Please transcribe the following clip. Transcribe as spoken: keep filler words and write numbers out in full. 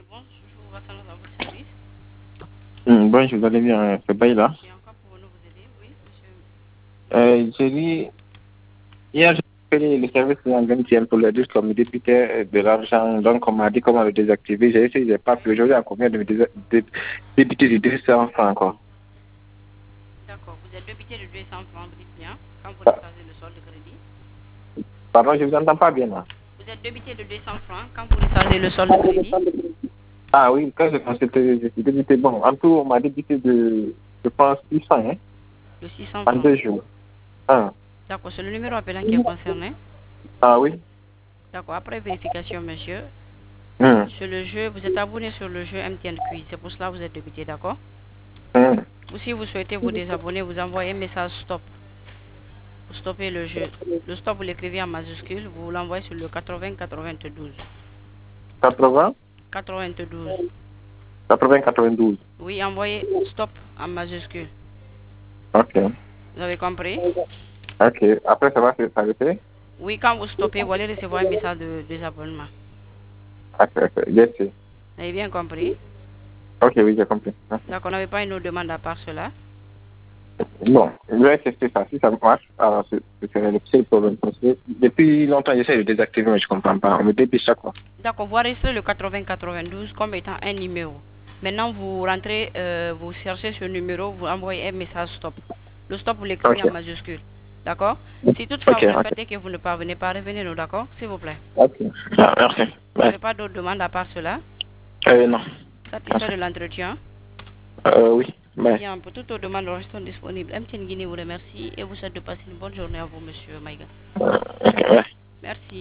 bonjour, Vassalas à votre service. Hum, bonjour, vous allez bien, c'est Baïla. Et encore pour nous vous aider, oui, monsieur. Euh, j'ai dit, hier, j'ai fait le service en vingtième pour le dire comme député de l'argent, donc on m'a dit comment le désactiver. J'ai essayé, j'ai pas pu. Aujourd'hui, à combien de me dés- dé- députés de deux cents francs encore? D'accord, vous êtes débité de deux cents francs, vous dites bien, quand vous Pa- déchargez le solde de crédit. Pardon, je vous entends pas bien là. Vous êtes débité de deux cents francs quand vous déchargez le solde de crédit. Ah oui, quand j'ai consulté, je suis débité. Bon, en tout, on m'a débité de, je pense, six cents, hein, De six cents en francs. deux jours. Ah, D'accord, c'est le numéro appelant qui est concerné. ah oui. D'accord, après vérification, monsieur, Hum, sur le jeu, vous êtes abonné sur le jeu M T N Quiz, c'est pour cela que vous êtes débité, d'accord? hum. Ou si vous souhaitez vous désabonner, vous envoyez un message stop pour stopper le jeu. Le stop, vous l'écrivez en majuscule, vous l'envoyez sur le quatre-vingts quatre-vingt-douze. quatre-vingts, quatre-vingt-douze. quatre-vingts, quatre-vingt-douze. Oui, envoyez stop en majuscule. Ok, Vous avez compris? ok. Après, ça va s'arrêter? Oui, quand vous stoppez, vous allez recevoir un message de désabonnement. Ok, ok, yes, yes. Vous avez bien compris? Ok, oui, j'ai compris. Merci. Donc, on n'avait pas une autre demande à part cela. Bon, je vais tester ça. Si ça marche, alors ce ce serait le seul problème. Parce que depuis longtemps, j'essaie de désactiver, mais je ne comprends pas. On me dépêche chaque fois. D'accord, vous enregistrez le quatre-vingts quatre-vingt-douze comme étant un numéro. Maintenant, vous rentrez, euh, vous cherchez ce numéro, vous envoyez un message stop. Le stop, vous l'écrivez Ok, en majuscule. D'accord? Si toutefois ok, vous le ok. faites et que vous ne parvenez pas, revenez-nous, d'accord? S'il vous plaît. Ok. Ah, merci. Vous Bye. n'avez pas d'autres demandes à part cela? Euh, non. Satisfait Merci. de l'entretien? Euh, oui. Bye. Bien, pour toute autre demande, nous restons disponibles. M T N Guinée vous remercie et vous souhaite de passer une bonne journée à vous, monsieur Maïga. Euh, ok, bye. Merci.